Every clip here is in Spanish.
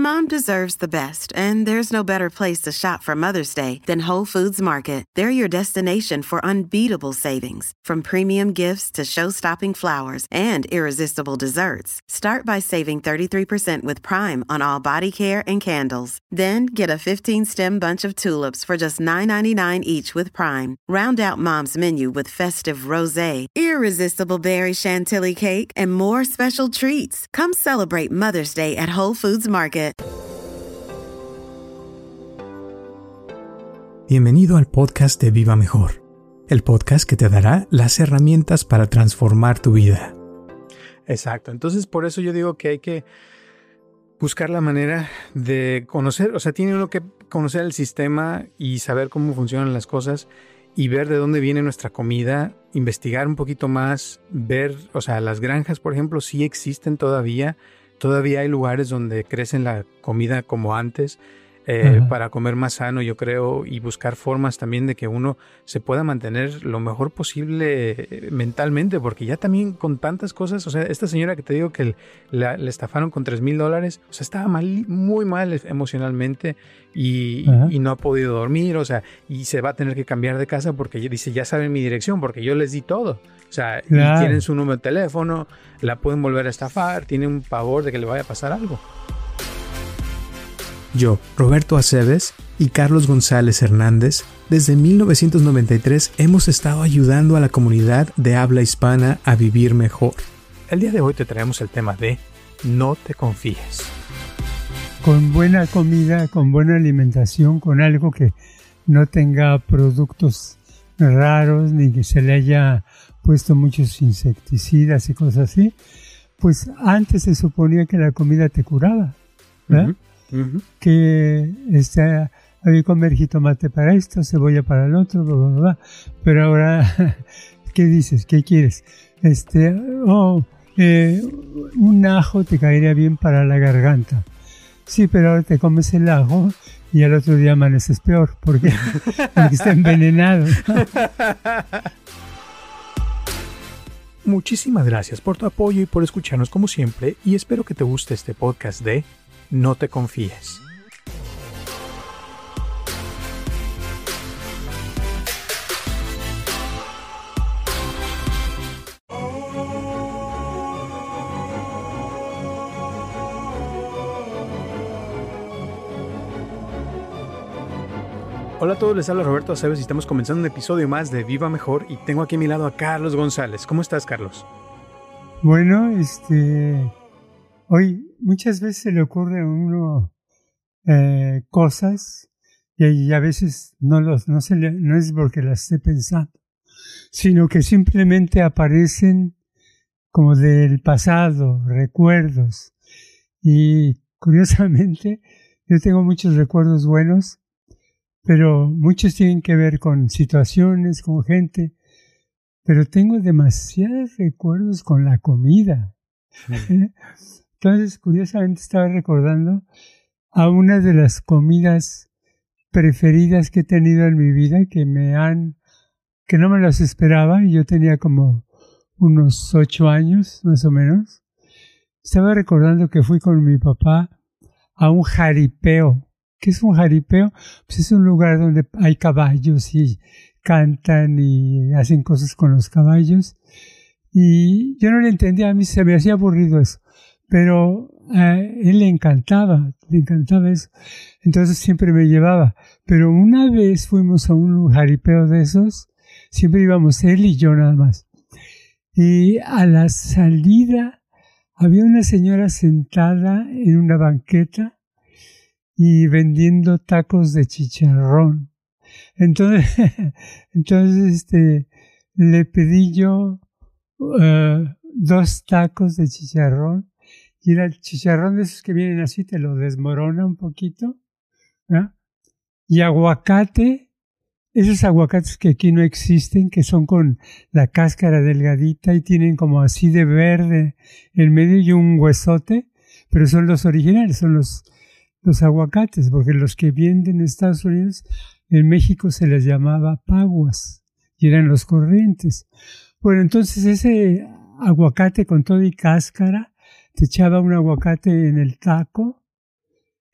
Mom deserves the best, and there's no better place to shop for Mother's Day than Whole Foods Market. They're your destination for unbeatable savings, from premium gifts to show-stopping flowers and irresistible desserts. Start by saving 33% with Prime on all body care and candles. Then get a 15-stem bunch of tulips for just $9.99 each with Prime. Round out Mom's menu with festive rosé, irresistible berry chantilly cake, and more special treats. Come celebrate Mother's Day at Whole Foods Market. Bienvenido al podcast de Viva Mejor, el podcast que te dará las herramientas para transformar tu vida. Exacto, entonces por eso yo digo que hay que buscar la manera de conocer, o sea, tiene uno que conocer el sistema y saber cómo funcionan las cosas y ver de dónde viene nuestra comida, investigar un poquito más, ver, o sea, las granjas, por ejemplo, sí existen todavía hay lugares donde crecen la comida como antes, para comer más sano, yo creo, y buscar formas también de que uno se pueda mantener lo mejor posible mentalmente, porque ya también con tantas cosas, o sea, esta señora que te digo que le estafaron con $3,000, o sea, estaba muy mal emocionalmente y no ha podido dormir, o sea, y se va a tener que cambiar de casa porque dice, ya saben mi dirección, porque yo les di todo. O sea, claro. Y tienen su número de teléfono, la pueden volver a estafar, tienen un pavor de que le vaya a pasar algo. Yo, Roberto Aceves y Carlos González Hernández, desde 1993 hemos estado ayudando a la comunidad de habla hispana a vivir mejor. El día de hoy te traemos el tema de no te confíes. Con buena comida, con buena alimentación, con algo que no tenga productos raros ni que se le haya puesto muchos insecticidas y cosas así, pues antes se suponía que la comida te curaba, ¿verdad? Que había que comer jitomate para esto, cebolla para el otro, bla, bla, bla. Pero ahora, ¿qué dices? ¿Qué quieres? Un ajo te caería bien para la garganta. Sí, pero ahora te comes el ajo y al otro día amaneces peor, porque está envenenado. Muchísimas gracias por tu apoyo y por escucharnos como siempre, y espero que te guste este podcast de No te confíes. Hola a todos, les habla Roberto Aceves y estamos comenzando un episodio más de Viva Mejor, y tengo aquí a mi lado a Carlos González. ¿Cómo estás, Carlos? Bueno, hoy muchas veces se le ocurre a uno cosas y a veces no es porque las esté pensando, sino que simplemente aparecen como del pasado, recuerdos. Y curiosamente yo tengo muchos recuerdos buenos, pero muchos tienen que ver con situaciones, con gente, pero tengo demasiados recuerdos con la comida. Entonces, curiosamente estaba recordando a una de las comidas preferidas que he tenido en mi vida, que no me las esperaba, y yo tenía como unos 8 años, más o menos. Estaba recordando que fui con mi papá a un jaripeo. ¿Qué es un jaripeo? Pues es un lugar donde hay caballos y cantan y hacen cosas con los caballos. Y yo no le entendía, a mí se me hacía aburrido eso. Pero a él le encantaba eso. Entonces siempre me llevaba. Pero una vez fuimos a un jaripeo de esos, siempre íbamos él y yo nada más. Y a la salida había una señora sentada en una banqueta y vendiendo tacos de chicharrón. Entonces le pedí yo 2 tacos de chicharrón, y era el chicharrón de esos que vienen así, te lo desmorona un poquito, ¿no? Y aguacate, esos aguacates que aquí no existen, que son con la cáscara delgadita y tienen como así de verde en medio y un huesote, pero son los originales, son los aguacates, porque los que venden en Estados Unidos, en México se les llamaba paguas y eran los corrientes. Bueno, entonces ese aguacate con todo y cáscara, te echaba un aguacate en el taco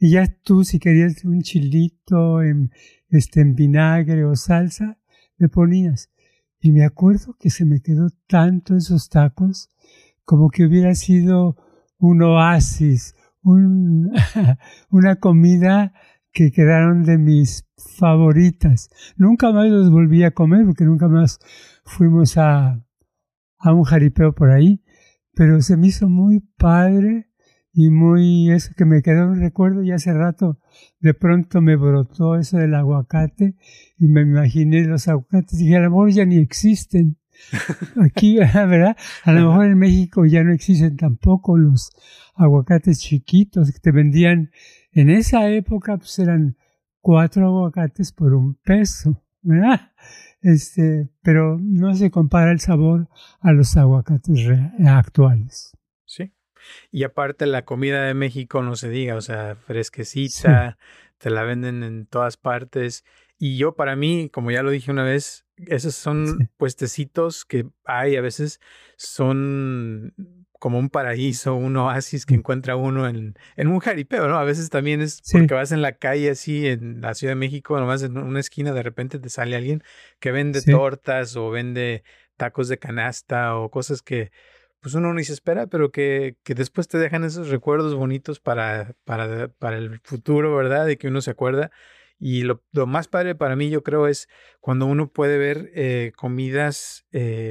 Y ya tú, si querías un chilito en vinagre o salsa, le ponías. Y me acuerdo que se me quedó tanto esos tacos, como que hubiera sido un oasis, una comida que quedaron de mis favoritas. Nunca más los volví a comer, porque nunca más fuimos a un jaripeo por ahí, pero se me hizo muy padre y muy eso que me quedó un recuerdo, y hace rato de pronto me brotó eso del aguacate y me imaginé los aguacates y dije, a lo mejor ya ni existen aquí, ¿verdad? A lo mejor en México ya no existen tampoco los aguacates chiquitos que te vendían en esa época, pues eran 4 aguacates por $1, ¿verdad? Pero no se compara el sabor a los aguacates actuales. Sí. Y aparte la comida de México no se diga, o sea, fresquecita, sí. Te la venden en todas partes. Y yo, para mí, como ya lo dije una vez, esos son puestecitos que hay, a veces son como un paraíso, un oasis que encuentra uno en un jaripeo, ¿no? A veces también es porque vas en la calle así, en la Ciudad de México, nomás en una esquina, de repente te sale alguien que vende tortas o vende tacos de canasta o cosas que pues uno ni se espera, pero que después te dejan esos recuerdos bonitos para el futuro, ¿verdad? De que uno se acuerda. Y lo más padre para mí, yo creo, es cuando uno puede ver comidas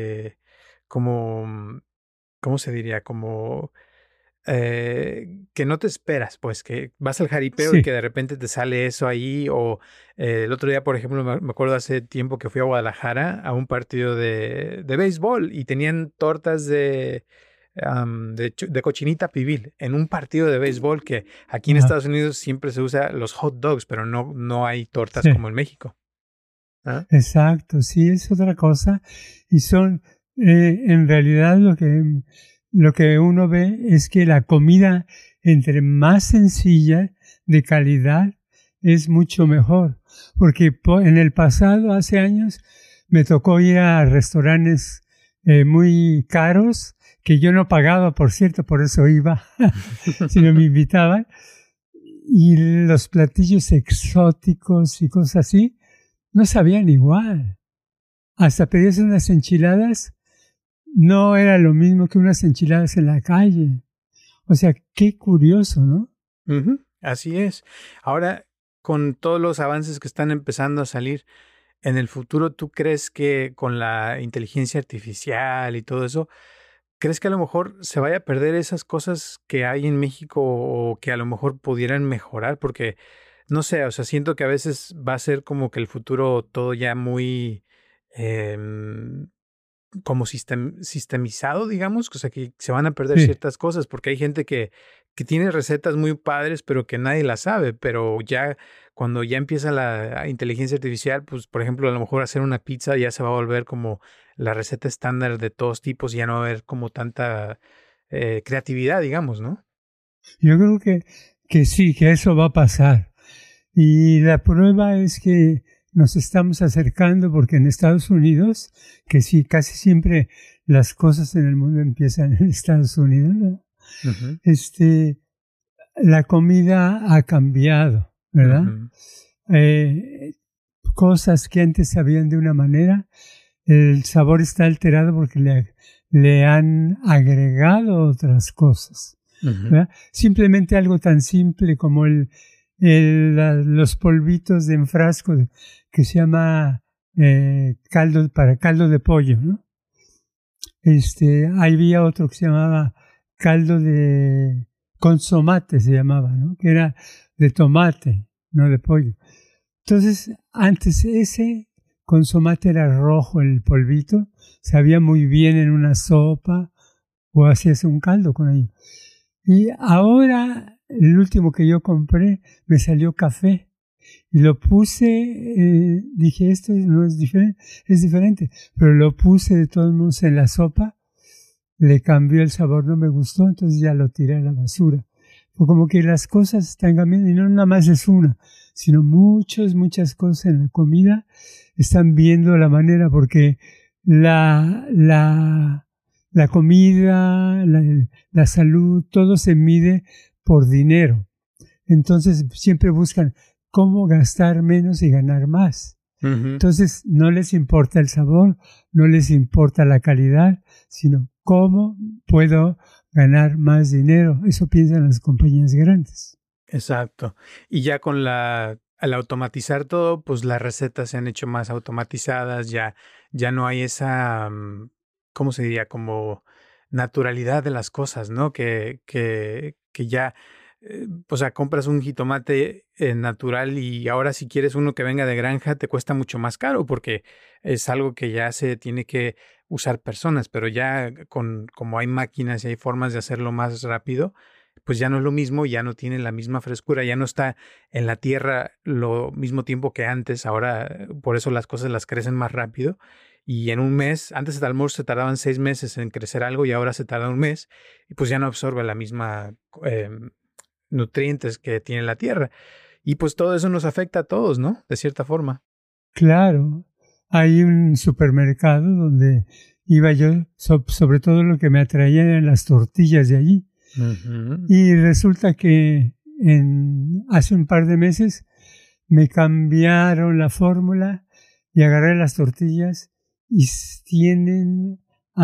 como, ¿cómo se diría? Como que no te esperas, pues, que vas al jaripeo y que de repente te sale eso ahí. O el otro día, por ejemplo, me acuerdo hace tiempo que fui a Guadalajara a un partido de béisbol y tenían tortas de cochinita pibil en un partido de béisbol, que aquí en Estados Unidos siempre se usa los hot dogs, pero no hay tortas como en México. ¿Ah? Exacto, sí, es otra cosa. Y son, en realidad, lo que uno ve es que la comida, entre más sencilla, de calidad, es mucho mejor. Porque en el pasado, hace años, me tocó ir a restaurantes muy caros, que yo no pagaba, por cierto, por eso iba, sino me invitaban. Y los platillos exóticos y cosas así, no sabían igual. Hasta pedías unas enchiladas, no era lo mismo que unas enchiladas en la calle. O sea, qué curioso, ¿no? Uh-huh. Así es. Ahora, con todos los avances que están empezando a salir, en el futuro, ¿tú crees que con la inteligencia artificial y todo eso, crees que a lo mejor se vaya a perder esas cosas que hay en México o que a lo mejor pudieran mejorar? Porque, no sé, o sea, siento que a veces va a ser como que el futuro todo ya muy como sistemizado, digamos, o sea, que se van a perder ciertas cosas, porque hay gente que tiene recetas muy padres, pero que nadie las sabe, pero ya cuando ya empieza la inteligencia artificial, pues, por ejemplo, a lo mejor hacer una pizza ya se va a volver como la receta estándar de todos tipos, y ya no va a haber como tanta creatividad, digamos, ¿no? Yo creo que sí, que eso va a pasar. Y la prueba es que nos estamos acercando, porque en Estados Unidos, que sí, casi siempre las cosas en el mundo empiezan en Estados Unidos, ¿no? Uh-huh. La comida ha cambiado, ¿verdad? Uh-huh. Cosas que antes sabían de una manera, el sabor está alterado porque le han agregado otras cosas, uh-huh. ¿verdad? Simplemente algo tan simple como los polvitos en frasco que se llama caldo de pollo, ¿no? Había otro que se llamaba caldo de consomate, se llamaba, ¿no? Que era de tomate, no de pollo. Entonces, antes ese consomate era rojo, el polvito, sabía muy bien en una sopa o hacías un caldo con ello. Y ahora, el último que yo compré, me salió café. Y lo puse, dije, esto no es diferente, es diferente. Pero lo puse de todos modos en la sopa, le cambió el sabor, no me gustó, entonces ya lo tiré a la basura. Fue como que las cosas están cambiando, y no nada más es una, sino muchas cosas en la comida están viendo la manera, porque la comida, la salud, todo se mide por dinero. entonces siempre buscan cómo gastar menos y ganar más. Entonces no les importa el sabor, no les importa la calidad, sino cómo puedo ganar más dinero. Eso piensan las compañías grandes. Exacto. Y ya al automatizar todo, pues las recetas se han hecho más automatizadas, ya no hay esa, ¿cómo se diría? Como naturalidad de las cosas, ¿no? Que ya, o sea, compras un jitomate natural y ahora si quieres uno que venga de granja te cuesta mucho más caro porque es algo que ya se tiene que usar personas, pero ya como hay máquinas y hay formas de hacerlo más rápido, pues ya no es lo mismo, ya no tiene la misma frescura, ya no está en la tierra lo mismo tiempo que antes, ahora por eso las cosas las crecen más rápido y en un mes, antes a lo mejor se tardaban 6 meses en crecer algo y ahora se tarda un mes y pues ya no absorbe la misma nutrientes que tiene la tierra y pues todo eso nos afecta a todos, ¿no? De cierta forma. Claro, hay un supermercado donde iba yo, sobre todo lo que me atraía eran las tortillas de allí. Y resulta que hace un par de meses me cambiaron la fórmula y agarré las tortillas y tienen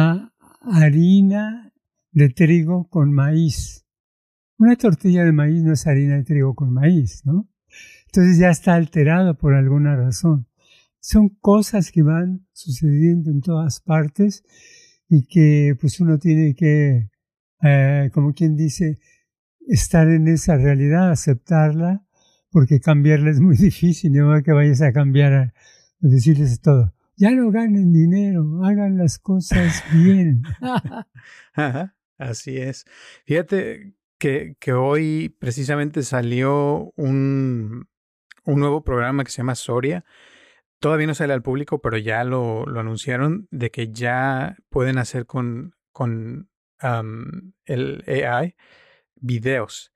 harina de trigo con maíz. Una tortilla de maíz no es harina de trigo con maíz, ¿no? Entonces ya está alterado por alguna razón. Son cosas que van sucediendo en todas partes y que pues uno tiene que, como quien dice, estar en esa realidad, aceptarla, porque cambiarla es muy difícil, no que vayas a cambiar a decirles todo. Ya no ganen dinero, hagan las cosas bien. Ajá, así es. Fíjate que hoy precisamente salió un nuevo programa que se llama Soria. Todavía no sale al público, pero ya lo anunciaron de que ya pueden hacer con el AI videos.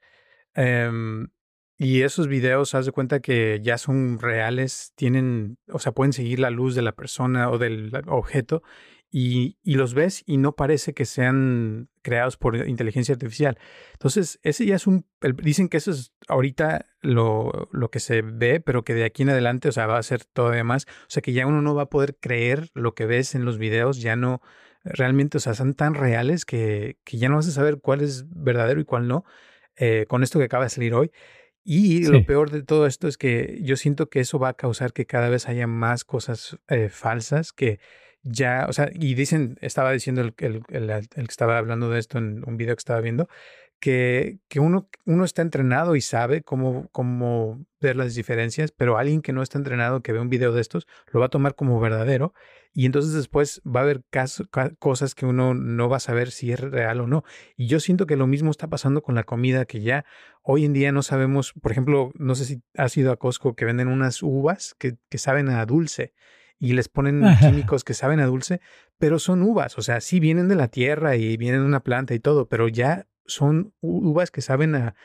Y esos videos, haz de cuenta que ya son reales, o sea, pueden seguir la luz de la persona o del objeto y los ves y no parece que sean creados por inteligencia artificial. Entonces, ese ya es dicen que eso es ahorita lo que se ve, pero que de aquí en adelante, o sea, va a ser todavía más. O sea, que ya uno no va a poder creer lo que ves en los videos, ya no realmente, o sea, son tan reales que ya no vas a saber cuál es verdadero y cuál no. Con esto que acaba de salir hoy. Y lo peor de todo esto es que yo siento que eso va a causar que cada vez haya más cosas falsas que ya, o sea, y estaba diciendo el que estaba hablando de esto en un video que estaba viendo, que uno está entrenado y sabe cómo ver las diferencias, pero alguien que no está entrenado, que ve un video de estos, lo va a tomar como verdadero y entonces después va a haber cosas que uno no va a saber si es real o no. Y yo siento que lo mismo está pasando con la comida, que ya hoy en día no sabemos, por ejemplo, no sé si has ido a Costco, que venden unas uvas que saben a dulce y les ponen químicos que saben a dulce, pero son uvas, o sea, sí vienen de la tierra y vienen de una planta y todo, pero ya son uvas que saben a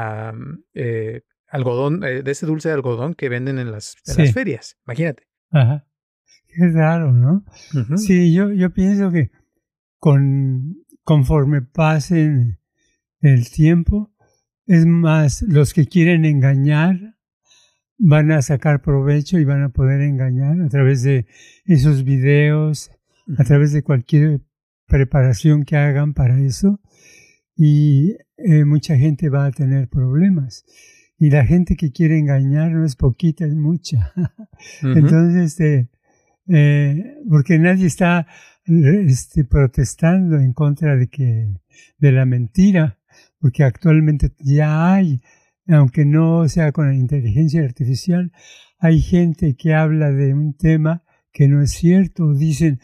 algodón, de ese dulce de algodón que venden en las ferias, imagínate. Ajá. Qué raro, ¿no? Uh-huh. Sí, yo pienso que conforme pasen el tiempo, es más, los que quieren engañar van a sacar provecho y van a poder engañar a través de esos videos, a través de cualquier preparación que hagan para eso, y mucha gente va a tener problemas. Y la gente que quiere engañar no es poquita, es mucha. Uh-huh. Entonces, porque nadie está protestando en contra de la mentira, porque actualmente ya hay, aunque no sea con la inteligencia artificial, hay gente que habla de un tema que no es cierto. Dicen,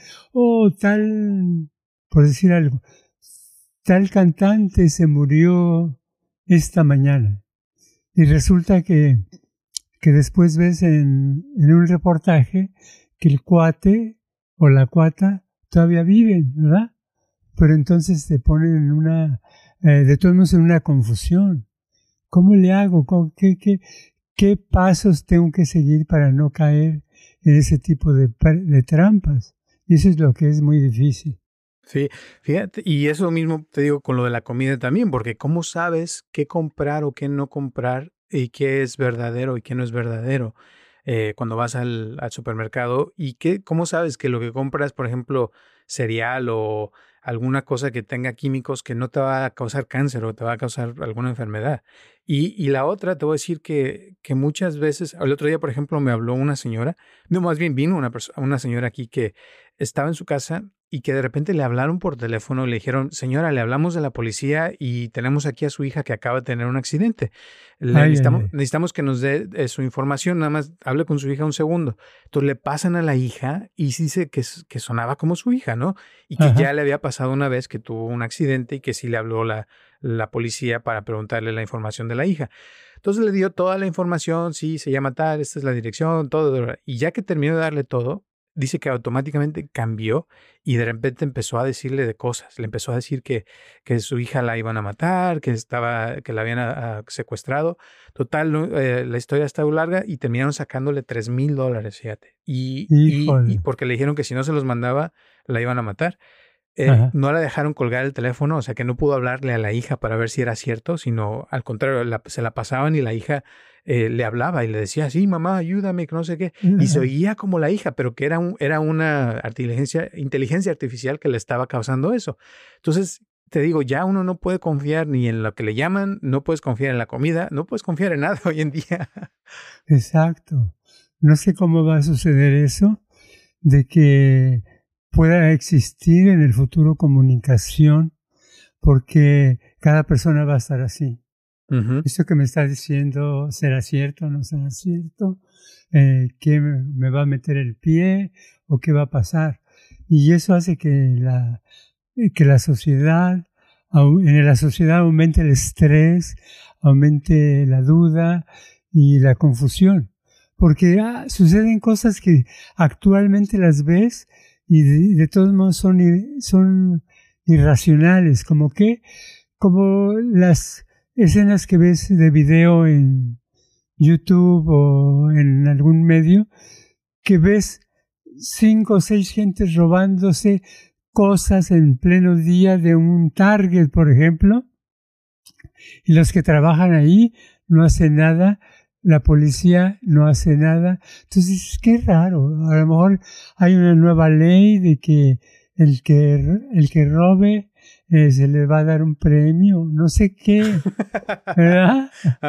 por decir algo, tal cantante se murió esta mañana. Y resulta que después ves en un reportaje que el cuate o la cuata todavía viven, ¿verdad? Pero entonces te ponen de todos modos en una confusión. ¿Cómo le hago? ¿Qué pasos tengo que seguir para no caer en ese tipo de trampas? Y eso es lo que es muy difícil. Sí, fíjate, y eso mismo te digo con lo de la comida también, porque ¿cómo sabes qué comprar o qué no comprar y qué es verdadero y qué no es verdadero cuando vas al supermercado? ¿Y cómo sabes que lo que compras, por ejemplo, cereal o alguna cosa que tenga químicos que no te va a causar cáncer o te va a causar alguna enfermedad? Y la otra, te voy a decir que muchas veces, el otro día, por ejemplo, me habló una señora, no, más bien vino una señora aquí que estaba en su casa y que de repente le hablaron por teléfono y le dijeron, señora, le hablamos de la policía y tenemos aquí a su hija que acaba de tener un accidente. Ay, ay, ay. Necesitamos que nos dé su información, nada más hable con su hija un segundo. Entonces le pasan a la hija y dice que sonaba como su hija, ¿no? Y que ya Ajá. le había pasado una vez que tuvo un accidente y que sí le habló la policía para preguntarle la información de la hija. Entonces le dio toda la información, sí, se llama tal, esta es la dirección, todo. Y ya que terminó de darle todo, dice que automáticamente cambió y de repente empezó a decirle de cosas. Le empezó a decir que su hija la iban a matar, que la habían secuestrado. Total, la historia está muy larga y terminaron sacándole $3,000, fíjate. Y Híjole. porque le dijeron que si no se los mandaba, la iban a matar. Ajá. No la dejaron colgar el teléfono, o sea que no pudo hablarle a la hija para ver si era cierto, sino al contrario, se la pasaban y la hija le hablaba y le decía, sí, mamá, ayúdame, que no sé qué. Y se Ajá. oía como la hija, pero que era una inteligencia artificial que le estaba causando eso. Entonces, te digo, ya uno no puede confiar ni en lo que le llaman, no puedes confiar en la comida, no puedes confiar en nada hoy en día. Exacto. No sé cómo va a suceder eso, de que pueda existir en el futuro comunicación, porque cada persona va a estar así. Ujú. Esto que me está diciendo, ¿será cierto o no será cierto? ¿Qué me va a meter el pie o qué va a pasar? Y eso hace que la sociedad, en la sociedad aumente el estrés, aumente la duda y la confusión. Porque suceden cosas que actualmente las ves y de todos modos son irracionales, como las escenas que ves de video en YouTube o en algún medio, que ves 5 o 6 gentes robándose cosas en pleno día de un Target, por ejemplo, y los que trabajan ahí no hacen nada, la policía no hace nada. Entonces, qué raro. A lo mejor hay una nueva ley de que el que robe se le va a dar un premio, no sé qué, ¿verdad?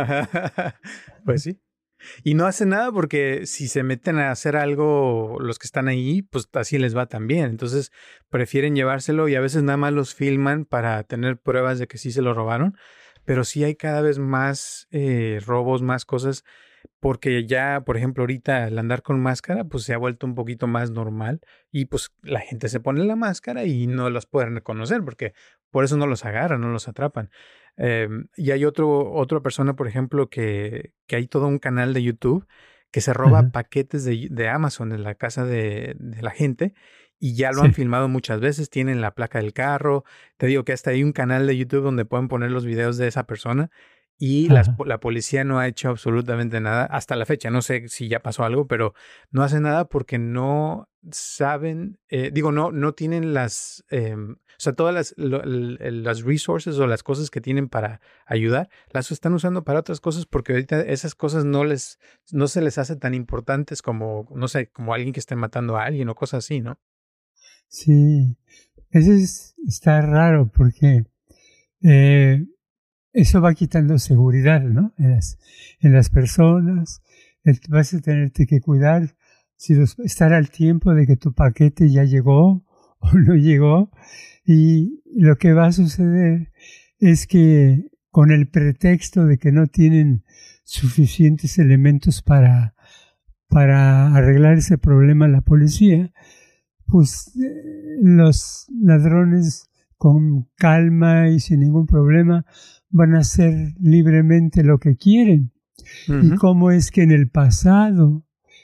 Pues sí. Y no hacen nada porque si se meten a hacer algo los que están ahí, pues así les va también. Entonces prefieren llevárselo y a veces nada más los filman para tener pruebas de que sí se lo robaron. Pero sí hay cada vez más robos, más cosas, porque ya, por ejemplo, ahorita el andar con máscara, pues se ha vuelto un poquito más normal y pues la gente se pone la máscara y no los pueden reconocer porque por eso no los agarran, no los atrapan. Y hay otra persona, por ejemplo, que hay todo un canal de YouTube que se roba Ajá. paquetes de Amazon en la casa de la gente y ya lo han Sí. filmado muchas veces, tienen la placa del carro. Te digo que hasta hay un canal de YouTube donde pueden poner los videos de esa persona y Ajá. la policía no ha hecho absolutamente nada hasta la fecha. No sé si ya pasó algo, pero no hace nada porque no saben, no tienen o sea, todas las resources o las cosas que tienen para ayudar, las están usando para otras cosas porque ahorita esas cosas no se les hace tan importantes como, no sé, como alguien que esté matando a alguien o cosas así, ¿no? Sí. Está raro porque eso va quitando seguridad, ¿no? En las personas. Vas a tenerte que cuidar, estar al tiempo de que tu paquete ya llegó o no llegó. Y lo que va a suceder es que con el pretexto de que no tienen suficientes elementos para arreglar ese problema la policía, pues los ladrones con calma y sin ningún problema van a hacer libremente lo que quieren. Y Ujú. cómo es que en el pasado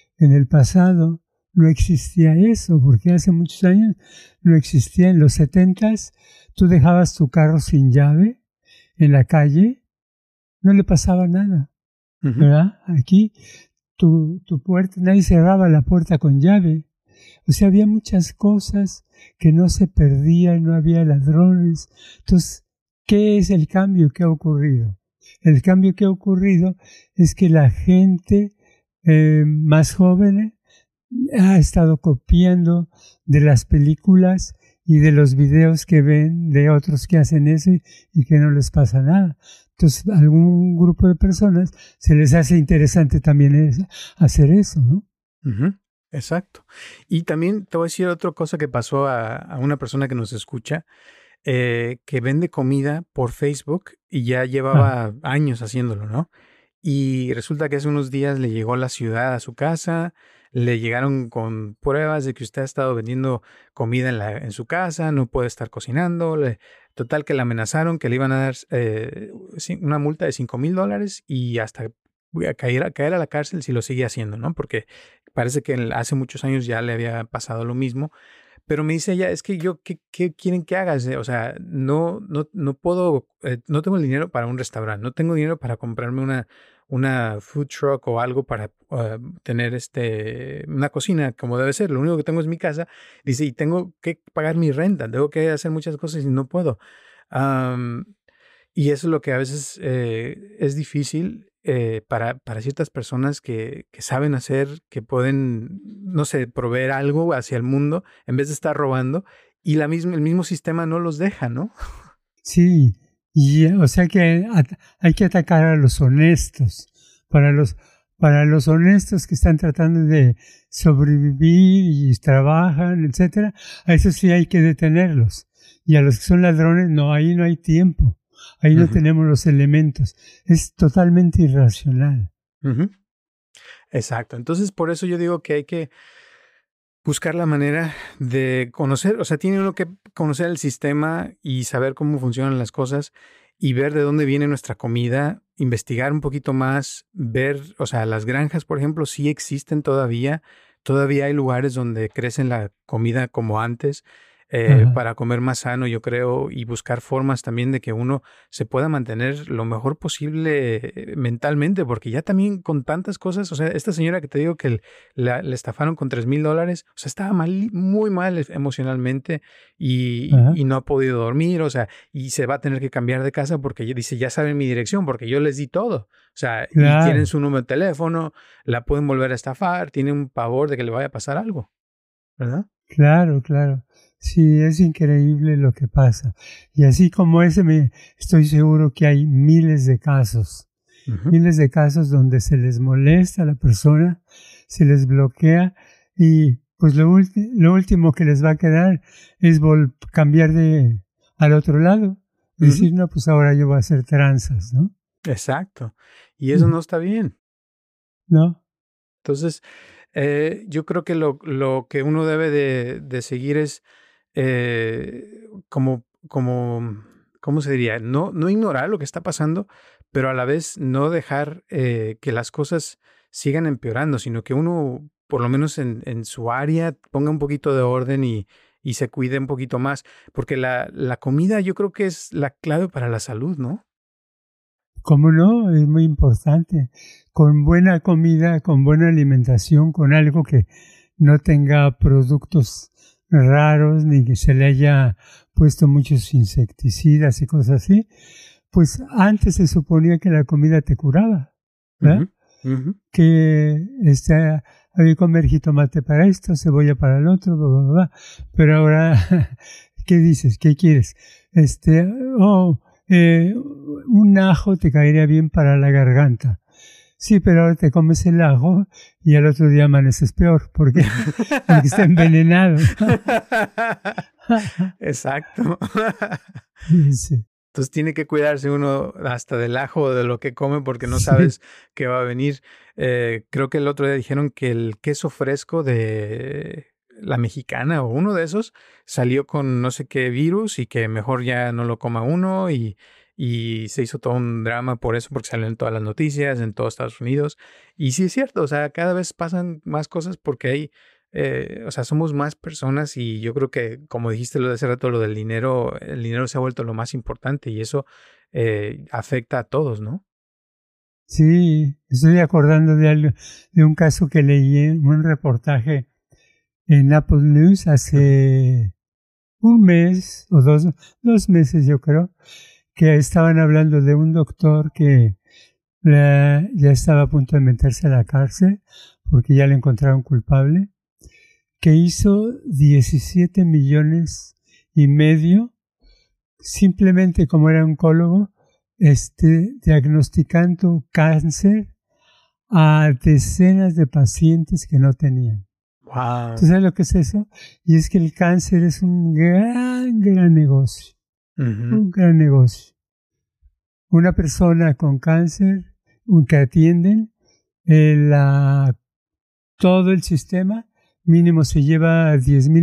no existía eso, porque hace muchos años no existía. En los 70s tú dejabas tu carro sin llave en la calle, no le pasaba nada, Ujú. ¿verdad? Aquí tu puerta, nadie cerraba la puerta con llave. O sea, había muchas cosas que no se perdían, no había ladrones. Entonces, ¿qué es el cambio que ha ocurrido? El cambio que ha ocurrido es que la gente más joven ha estado copiando de las películas y de los videos que ven de otros que hacen eso y que no les pasa nada. Entonces, a algún grupo de personas se les hace interesante también hacer eso, ¿no? Uh-huh. Exacto. Y también te voy a decir otra cosa que pasó a una persona que nos escucha, que vende comida por Facebook y ya llevaba años haciéndolo, ¿no? Y resulta que hace unos días le llegó la ciudad a su casa, le llegaron con pruebas de que usted ha estado vendiendo comida en su casa, no puede estar cocinando. Total que le amenazaron que le iban a dar una multa de $5,000 y hasta caer a la cárcel si lo sigue haciendo, ¿no? Porque parece que hace muchos años ya le había pasado lo mismo. Pero me dice ella, es que yo, ¿qué quieren que hagas? O sea, no puedo, no tengo el dinero para un restaurante, no tengo dinero para comprarme una food truck o algo para tener una cocina como debe ser. Lo único que tengo es mi casa. Dice, y tengo que pagar mi renta, tengo que hacer muchas cosas y no puedo. Y eso es lo que a veces es difícil para ciertas personas que saben hacer, que pueden, no sé, proveer algo hacia el mundo en vez de estar robando, y el mismo sistema no los deja, ¿no? Sí, y o sea que hay que atacar a los honestos. Para los honestos que están tratando de sobrevivir y trabajan, etcétera, a esos sí hay que detenerlos. Y a los que son ladrones, no, ahí no hay tiempo. Ahí no tenemos los elementos. Es totalmente irracional. Uh-huh. Exacto. Entonces, por eso yo digo que hay que buscar la manera de conocer, o sea, tiene uno que conocer el sistema y saber cómo funcionan las cosas y ver de dónde viene nuestra comida, investigar un poquito más, ver, o sea, las granjas, por ejemplo, sí existen todavía hay lugares donde crecen la comida como antes, para comer más sano, yo creo, y buscar formas también de que uno se pueda mantener lo mejor posible mentalmente, porque ya también con tantas cosas, o sea, esta señora que te digo que le estafaron con $3,000, o sea, estaba muy mal emocionalmente y no ha podido dormir, o sea, y se va a tener que cambiar de casa porque dice, ya saben mi dirección, porque yo les di todo. O sea, claro. Y tienen su número de teléfono, la pueden volver a estafar, tienen un pavor de que le vaya a pasar algo, ¿verdad? Claro, claro. Sí, es increíble lo que pasa. Y así como ese, estoy seguro que hay miles de casos. Miles de casos donde se les molesta a la persona, se les bloquea y pues lo último que les va a quedar es cambiar al otro lado. Decir, no, pues ahora yo voy a hacer tranzas, ¿no? Exacto. Y eso no está bien. No. Entonces, yo creo que lo que uno debe de seguir es ¿cómo se diría? No ignorar lo que está pasando, pero a la vez no dejar que las cosas sigan empeorando, sino que uno, por lo menos en su área, ponga un poquito de orden y se cuide un poquito más, porque la comida yo creo que es la clave para la salud, ¿no? ¿Cómo no? Es muy importante. Con buena comida, con buena alimentación, con algo que no tenga productos raros ni que se le haya puesto muchos insecticidas y cosas así, pues antes se suponía que la comida te curaba, ¿verdad? Que había que comer jitomate para esto, cebolla para el otro, bla, bla, bla. Pero ahora, ¿qué dices? ¿Qué quieres? Un ajo te caería bien para la garganta. Sí, pero ahora te comes el ajo y al otro día amaneces peor porque está envenenado. Exacto. Sí. Entonces tiene que cuidarse uno hasta del ajo o de lo que come porque no sabes qué va a venir. Creo que el otro día dijeron que el queso fresco de la mexicana o uno de esos salió con no sé qué virus y que mejor ya no lo coma uno y se hizo todo un drama por eso, porque salió en todas las noticias, en todos Estados Unidos. Y sí es cierto, o sea, cada vez pasan más cosas porque hay, o sea, somos más personas y yo creo que, como dijiste lo de hace rato, lo del dinero, el dinero se ha vuelto lo más importante y eso afecta a todos, ¿no? Sí, estoy acordando de un caso que leí en un reportaje en Apple News hace un mes o dos meses, yo creo, que estaban hablando de un doctor que ya estaba a punto de meterse a la cárcel porque ya le encontraron culpable, que hizo 17 millones y medio simplemente como era oncólogo, diagnosticando cáncer a decenas de pacientes que no tenían. Wow. ¿Tú sabes lo que es eso? Y es que el cáncer es un gran negocio. Un gran negocio. Una persona con cáncer que atienden, todo el sistema mínimo se lleva $10,000,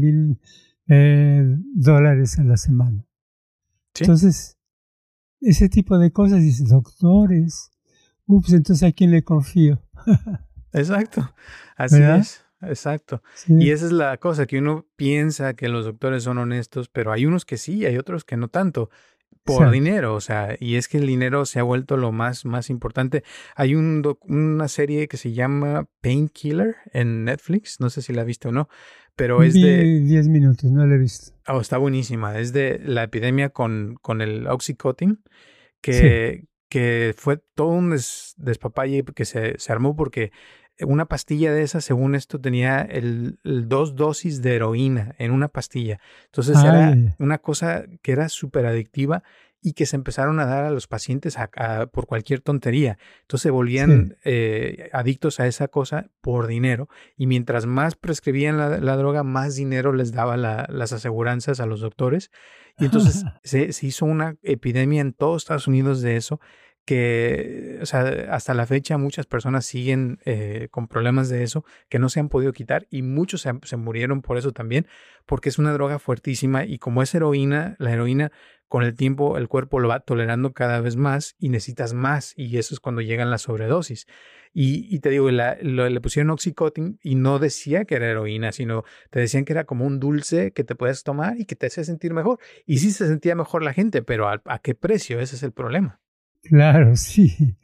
$20,000 a la semana. ¿Sí? Entonces, ese tipo de cosas, dices, doctores, entonces ¿a quién le confío? Exacto, así ¿verdad? Es, exacto. Sí. Y esa es la cosa, que uno piensa que los doctores son honestos, pero hay unos que sí, hay otros que no tanto. Por dinero, o sea, y es que el dinero se ha vuelto lo más importante. Hay una serie que se llama Painkiller en Netflix, no sé si la viste o no, pero es de 10 minutos, no la he visto. Oh, está buenísima, es de la epidemia con el Oxycontin, que fue todo un despapalle que se armó porque una pastilla de esas, según esto, tenía 2 dosis de heroína en una pastilla. Entonces era una cosa que era súper adictiva y que se empezaron a dar a los pacientes por cualquier tontería. Entonces se volvían adictos a esa cosa por dinero. Y mientras más prescribían la droga, más dinero les daban las aseguranzas a los doctores. Y entonces se hizo una epidemia en todo Estados Unidos de eso, que, o sea, hasta la fecha muchas personas siguen con problemas de eso que no se han podido quitar y muchos se murieron por eso también, porque es una droga fuertísima y como es heroína, la heroína con el tiempo el cuerpo lo va tolerando cada vez más y necesitas más y eso es cuando llegan las sobredosis. Y te digo, le pusieron Oxycontin y no decía que era heroína, sino te decían que era como un dulce que te puedes tomar y que te hace sentir mejor. Y sí se sentía mejor la gente, pero ¿a qué precio? Ese es el problema. Claro, sí.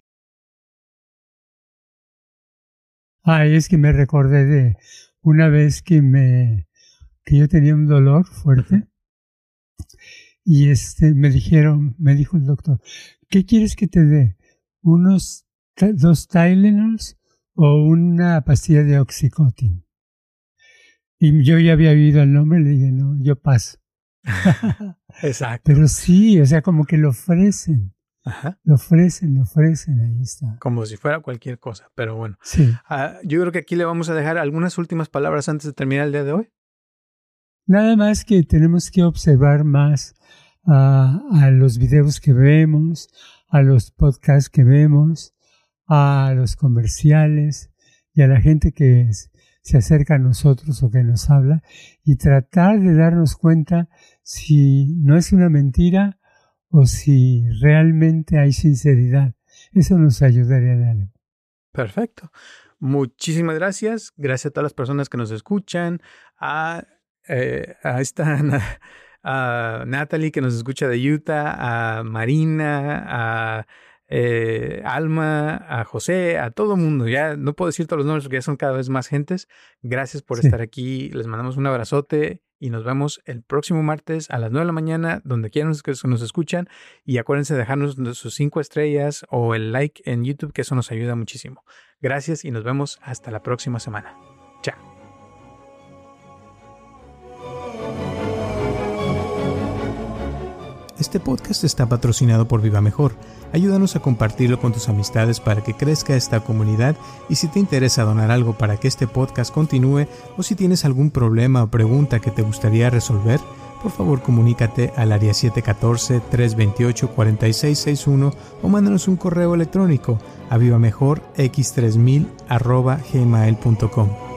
Es que me recordé de una vez que yo tenía un dolor fuerte y me dijo el doctor, ¿qué quieres que te dé? ¿2 Tylenols o una pastilla de Oxycontin? Y yo ya había oído el nombre y le dije, no, yo paso. Exacto. Pero sí, o sea, como que lo ofrecen. Ajá. Lo ofrecen, ahí está. Como si fuera cualquier cosa, pero bueno. Sí. Yo creo que aquí le vamos a dejar algunas últimas palabras antes de terminar el día de hoy. Nada más que tenemos que observar más a los videos que vemos, a los podcasts que vemos, a los comerciales y a la gente que se acerca a nosotros o que nos habla y tratar de darnos cuenta si no es una mentira o si realmente hay sinceridad. Eso nos ayudaría en algo. Perfecto. Muchísimas gracias. Gracias a todas las personas que nos escuchan. A Natalie que nos escucha de Utah, a Marina, a Alma, a José, a todo el mundo. Ya no puedo decir todos los nombres porque ya son cada vez más gentes. Gracias por estar aquí. Les mandamos un abrazote y nos vemos el próximo martes a las 9 de la mañana, donde quieran que nos escuchan. Y acuérdense de dejarnos sus 5 estrellas o el like en YouTube, que eso nos ayuda muchísimo. Gracias y nos vemos hasta la próxima semana. Chao. Este podcast está patrocinado por Viva Mejor. Ayúdanos a compartirlo con tus amistades para que crezca esta comunidad y si te interesa donar algo para que este podcast continúe o si tienes algún problema o pregunta que te gustaría resolver, por favor comunícate al área 714-328-4661 o mándanos un correo electrónico a vivamejorx3000@gmail.com.